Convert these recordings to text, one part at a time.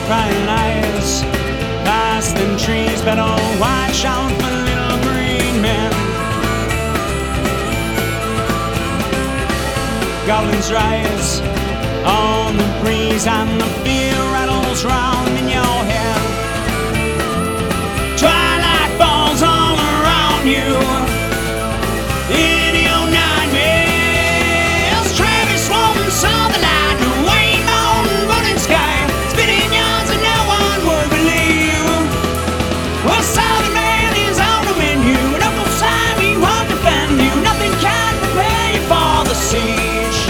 Crying eyes past them trees, but oh, watch out for little green men. Goblins rise on the breeze, and the fear rattles round in your head. Twilight falls all around you in your nightmares. Travis Walton saw the light, the Wayne Mountain running sky, spitting yarns and no one would believe. Well, Southern man is on the menu, and Uncle Simon won't defend you. Nothing can prepare you for the siege.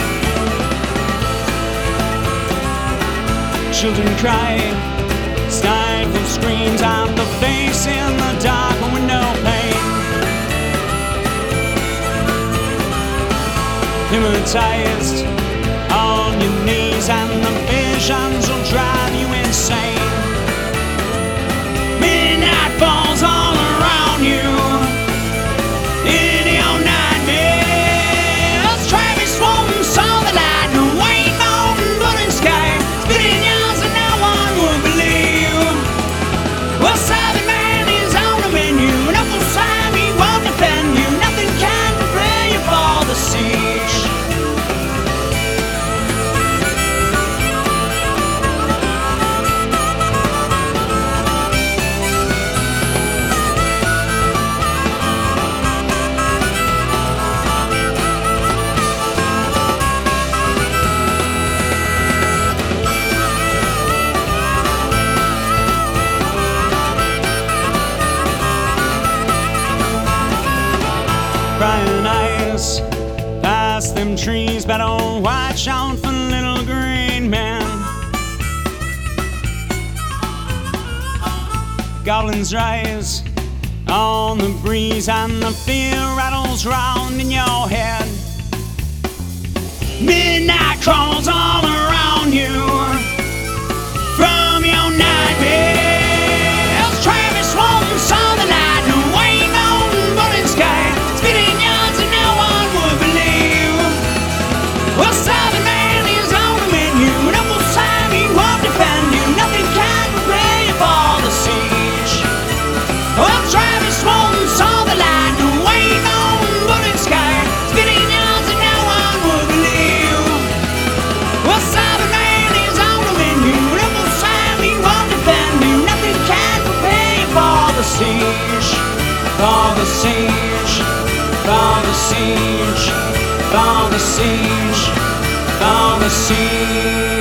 Children cry, stifled screams, and the face in the dark with no pain. Hypnotized on your knees, and the visions will drive you insane. Midnight falls all around you in your nightmares. Travis Walton saw the light, the Wayne Mountain running sky, spitting yarns and no one would believe. Well, Southern man is on the menu, and Uncle Simon won't defend you. Nothing can prepare you for the siege. Crying eyes past them trees, but oh, watch out for little green men. Goblins rise on the breeze, and the fear rattles round in your head. Midnight crawls all around you from your nightmares. Travis Walton saw the light, the Wayne Mountain burning sky, spitting yarns and no one would believe. Well, Southern man is on the menu, and Uncle Simon won't defend you. Nothing can prepare you for the siege. Well, Travis Walton saw the light, the Wayne Mountain burning sky, spitting yarns and no one would believe. Well, Southern man is on the menu, and Uncle Simon won't defend you. Nothing can prepare you for the siege. For the siege, for the siege, for the siege, for the siege.